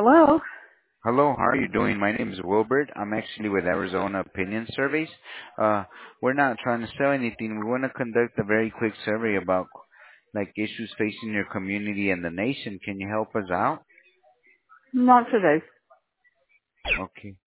Hello? Hello, how are you doing? My name is Wilbert. I'm actually with Arizona Opinion Surveys. We're not trying to sell anything. We want to conduct a very quick survey about like issues facing your community and the nation. Can you help us out? Not today. Okay.